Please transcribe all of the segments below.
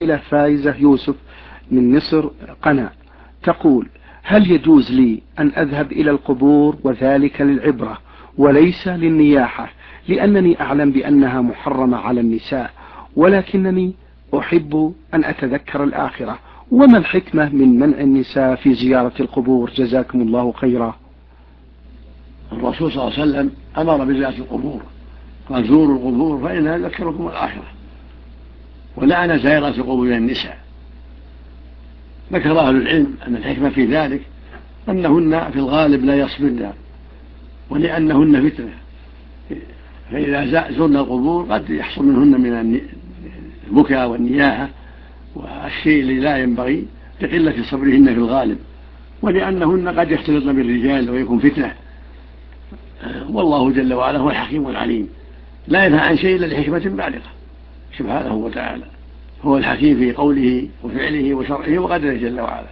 إلى فايزة يوسف من مصر قناة تقول: هل يجوز لي أن أذهب إلى القبور وذلك للعبرة وليس للنياحة، لأنني أعلم بأنها محرمة على النساء، ولكنني أحب أن أتذكر الآخرة، وما الحكمة من منع النساء في زيارة القبور؟ جزاكم الله خيرا. الرسول صلى الله عليه وسلم أمر بزيارة القبور، قال: زوروا القبور فإنها تذكركم الآخرة، ولعن زائرة القبور من النساء. ذكر أهل العلم أن الحكمة في ذلك أنهن في الغالب لا يصبرن، ولأنهن فتنة، فإذا زرنا القبور قد يحصل منهن من البكاء والنياحة والشيء الذي لا ينبغي لقلة صبرهن في الغالب، ولأنهن قد يختلطن بالرجال ويكون فتنة. والله جل وعلا هو الحكيم العليم، لا ينهى عن شيء إلا لحكمة بالغة سبحانه وتعالى. هو الحكيم في قوله وفعله وشرعه وقدره جل وعلا.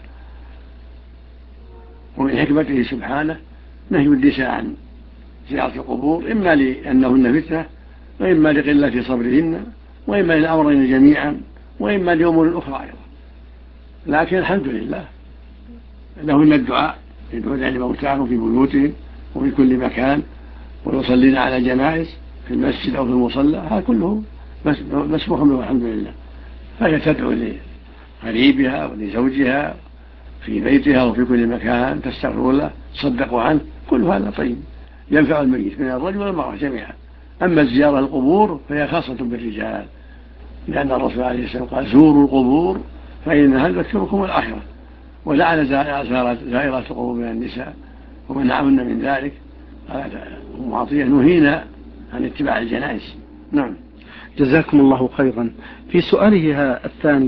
ومن حكمته سبحانه نهي النساء عن زيارة القبور، إما لأنهن فتنة، وإما لقلة صبرهن، وإما للأمرين جميعا، وإما لأمور أخرى أيضا. لكن الحمد لله لهن الدعاء، يدعون لموتاهم في بيوتهم وفي كل مكان، ويصلين على الجنائز في المسجد أو في المصلى، هذا كله مسموح به والحمد لله. فهي تدعو لقريبها ولزوجها في بيتها وفي كل مكان، تستغفر له، تصدقوا عنه، كل هذا طيب ينفع الميت من الرجل والمرأة جميعا. أما الزيارة القبور فهي خاصة بالرجال، لأن الرسول عليه السلام قال: زوروا القبور فإنها تذكركم الآخرة، ولعن زائرات القبور من النساء ومنعهن من ذلك. قالت أم عطية: نهينا عن اتباع الجنائز. نعم. جزاكم الله خيرا. في سؤاله الثاني